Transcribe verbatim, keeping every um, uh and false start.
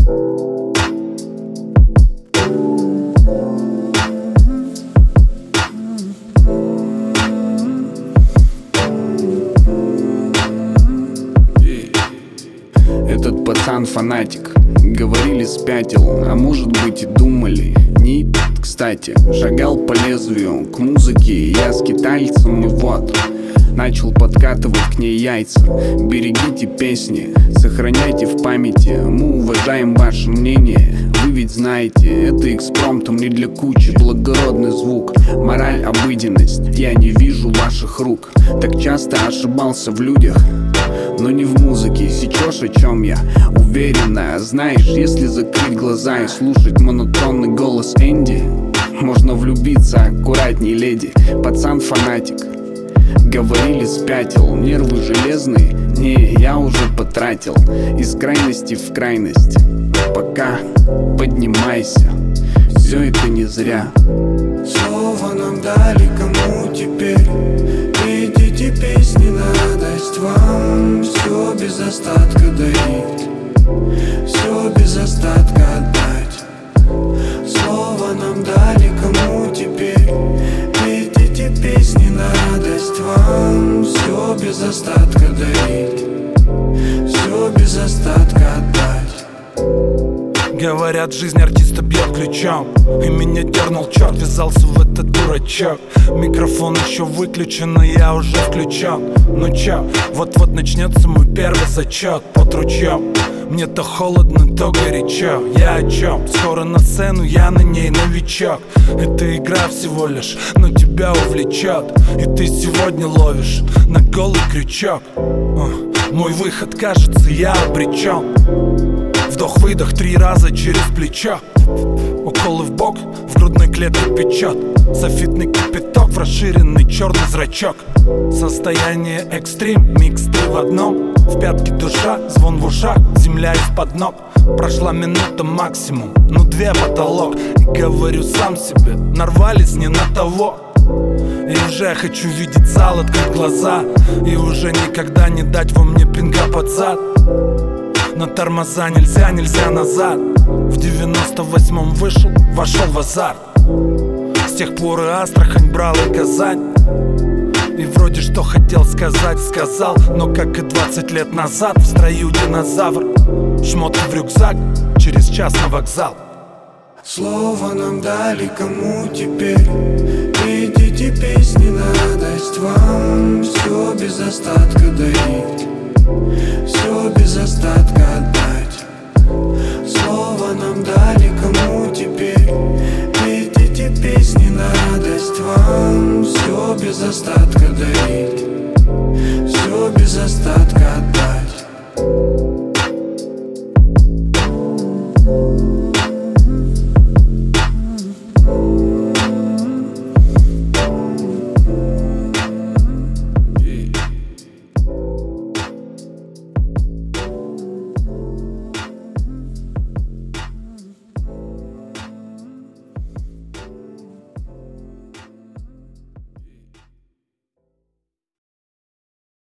Этот пацан фанатик, говорили спятил, а может быть и думали. Не кстати, шагал по лезвию к музыке я скитальцем, и вот начал подкатывать к ней яйца. Берегите песни, сохраняйте в памяти, мы уважаем ваше мнение. Вы ведь знаете, это экспромтом не для кучи, благородный звук, мораль, обыденность. Я не вижу ваших рук, так часто ошибался в людях, но не в музыке. Сечешь, о чем я уверена. Знаешь, если закрыть глаза и слушать монотонный голос Энди, можно влюбиться аккуратней, леди. Пацан фанатик, говорили спятил, нервы железные, не, я уже потратил. Из крайности в крайность, пока поднимайся, все это не зря. Слово нам дали, кому теперь видите песни на радость вам. Все без остатка дарить, все без остатка отдать. Слово нам дали, кому теперь видите песни на радость вам. Все без остатка дарить, все без остатка отдать. Говорят, жизнь артиста бьет ключом, и меня дернул черт, ввязался в этот дурачок. Микрофон еще выключен, но я уже включен. Ну чё, вот-вот начнется мой первый зачет под ручьем. Мне то холодно, то горячо. Я о чем? Скоро на сцену, я на ней новичок. Это игра всего лишь, но тебя увлечет, и ты сегодня ловишь на голый крючок. Мой выход, кажется, я обречен. Вдох-выдох три раза через плечо. Уколы в бок, в грудной клетке печет. Софитный кипяток в расширенный черный зрачок. Состояние экстрим, микс три в одном. В пятке душа, звон в ушах, земля из-под ног. Прошла минута максимум, ну две потолок. И говорю сам себе, нарвались не на того. И уже хочу видеть зал, открыть глаза, и уже никогда не дать во мне пинка под зад. На тормоза нельзя, нельзя назад. В девяносто восьмом вышел, вошел в азарт. С тех пор и Астрахань брал, и Казань. И вроде что хотел сказать, сказал. Но как и двадцать лет назад, в строю динозавр. Шмотки в рюкзак, через час на вокзал. Слово нам дали, кому теперь видите песни на радость вам. Все без остатка дарить, все без остатка отдать. Слово нам дали, кому теперь видите песни на радость вам. Все без остатка